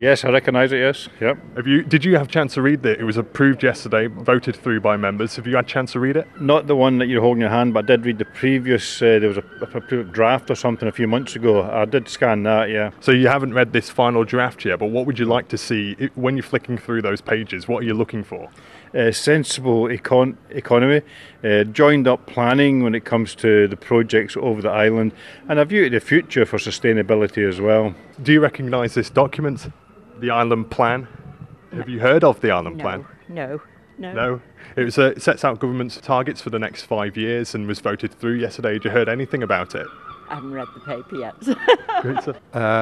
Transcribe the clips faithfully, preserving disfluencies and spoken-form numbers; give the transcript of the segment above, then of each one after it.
Yes, I recognise it, yes. Yep. Have you? Did you have a chance to read it? It was approved yesterday, voted through by members. Have you had a chance to read it? Not the one that you're holding in your hand, but I did read the previous, uh, there was a, a draft or something a few months ago. I did scan that, yeah. So you haven't read this final draft yet, but what would you like to see when you're flicking through those pages? What are you looking for? Uh, sensible econ- economy, uh, joined up planning when it comes to the projects over the island, and a view to the future for sustainability as well. Do you recognise this document, the Island Plan? No. Have you heard of the Island no, Plan? No, no. No? It, was, uh, it sets out government's targets for the next five years and was voted through yesterday. Had you heard anything about it? I haven't read the paper yet. Great stuff.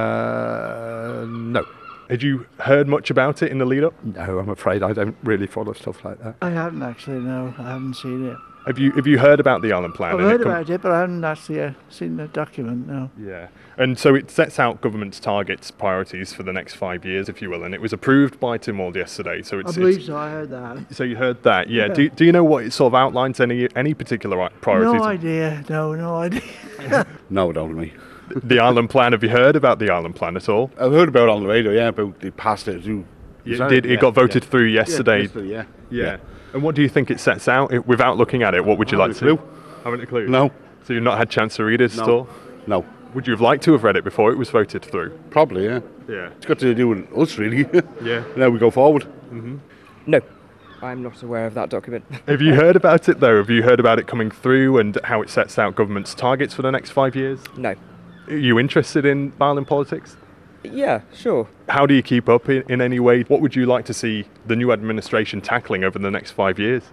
Uh, no. Had you heard much about it in the lead up? No, I'm afraid I don't really follow stuff like that. I haven't actually, no. I haven't seen it. Have you Have you heard about the Island Plan? I've and heard it com- about it, but I haven't actually uh, seen the document, no. Yeah. And so it sets out government's targets, priorities for the next five years, if you will, and it was approved by Tynwald yesterday. So it's, I believe it's, so, I heard that. So you heard that, yeah. Yeah. Do, do you know what it sort of outlines, any any particular priorities? No idea, no, no idea. No, don't me. The Island Plan, have you heard about the Island Plan at all? I've heard about it on the radio, yeah, about they passed it through. It did. It got voted yeah. through yesterday. Yeah, yeah, yeah. yeah. And what do you think it sets out? It, without looking at it, what would you I like to? haven't a clue. Haven't a clue. No. So you've not had a chance to read it No. at all? No. Would you have liked to have read it before it was voted through? Probably, yeah. Yeah. It's got to do with us, really. Yeah. Now we go forward. Mm-hmm. No, I'm not aware of that document. Have you heard about it though? Have you heard about it coming through and how it sets out government's targets for the next five years? No. Are you interested in Island politics? Yeah, sure. How do you keep up in, in any way? What would you like to see the new administration tackling over the next five years?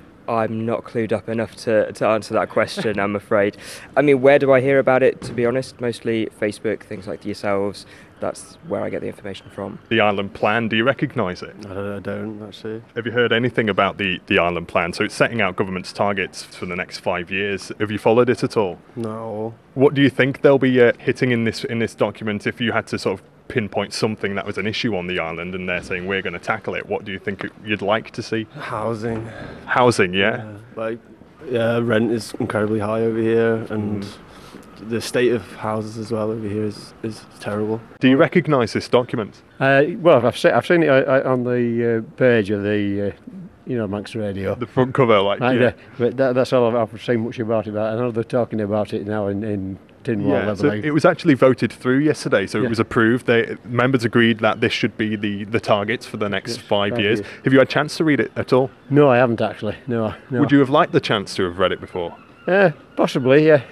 I'm not clued up enough to, to answer that question, I'm afraid. I mean, where do I hear about it, to be honest? Mostly Facebook, things like yourselves. That's where I get the information from. The Island Plan, do you recognise it? I don't, I don't actually. Have you heard anything about the, the Island Plan? So it's setting out government's targets for the next five years. Have you followed it at all? No. What do you think they'll be uh, hitting in this in this document if you had to sort of pinpoint something that was an issue on the island and they're saying we're going to tackle it? What do you think you'd like to see? Housing. Housing, yeah? yeah like, yeah, rent is incredibly high over here, and mm. the state of houses as well over here is, is terrible. Do you recognise this document? Uh, well, I've seen, I've seen it uh, on the uh, page of the, uh, you know, Manx Radio. The front cover, like, right, yeah. Uh, but that, that's all I've, I've seen much about it. I know they're talking about it now in, in Tynwald, yeah, I so believe. it was actually voted through yesterday, so yeah. it was approved. They, members agreed that this should be the, the targets for the next yes, five years. years. Have you had a chance to read it at all? No, I haven't actually, no. no. Would you have liked the chance to have read it before? Uh, possibly, yeah.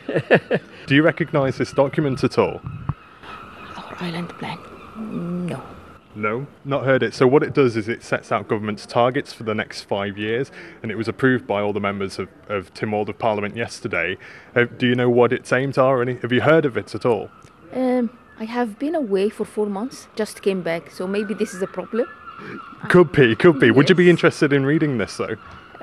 Do you recognise this document at all? Our Island Plan? No. No, not heard it. So what it does is it sets out government's targets for the next five years, and it was approved by all the members of, of Tynwald of Parliament yesterday. Uh, do you know what its aims are? Or any, have you heard of it at all? Um, I have been away for four months, just came back, so maybe this is a problem. Could be, could be. Yes. Would you be interested in reading this though?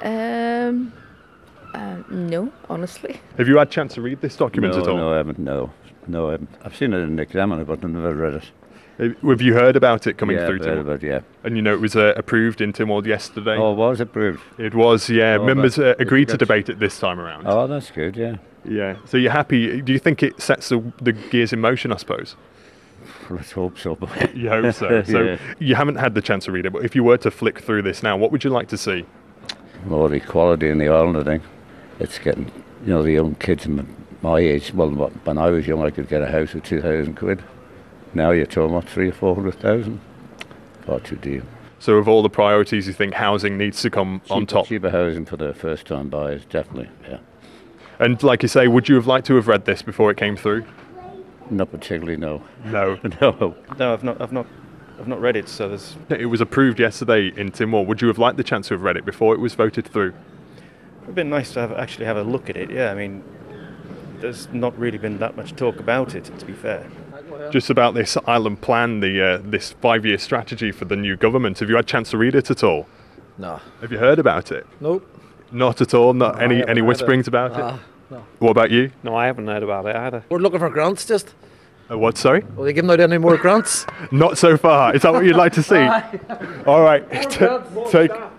Um, uh, no, honestly. Have you had a chance to read this document no, at all? No, I haven't, no. No, I haven't. I've seen it in the Examiner, but I've never read it. Have you heard about it coming yeah, through? Yeah, heard about it, yeah. And you know it was uh, approved in Tynwald yesterday? Oh, it was approved? It was, yeah. Oh, Members uh, agreed to that's... debate it this time around. Oh, that's good, yeah. Yeah. So you're happy? Do you think it sets the, the gears in motion, I suppose? Let's hope so. You hope so. So yeah. You haven't had the chance to read it, but if you were to flick through this now, what would you like to see? More equality in the island, I think. It's getting, you know, the young kids my age, well, when I was young, I could get a house with two thousand quid. Now you're talking about three or four hundred thousand. Far too dear. So of all the priorities, you think housing needs to come cheaper, on top? Cheaper housing for the first time buyers, definitely, yeah. And like you say, would you have liked to have read this before it came through? Not particularly, no. No. no. No, I've not, I've not, I've not read it, so there's... It was approved yesterday in Tynwald. Would you have liked the chance to have read it before it was voted through? It would have been nice to have, actually have a look at it, yeah. I mean, there's not really been that much talk about it, to be fair. Just about this Island Plan, the uh, this five-year strategy for the new government. Have you had a chance to read it at all? No. Have you heard about it? Nope. Not at all? Not no, any any whisperings about uh, it? No. What about you? No, I haven't heard about it either. We're looking for grants, just. Uh, what, sorry? Are they giving out any more grants? Not so far. Is that what you'd like to see? All right. More grants, more Take... staff.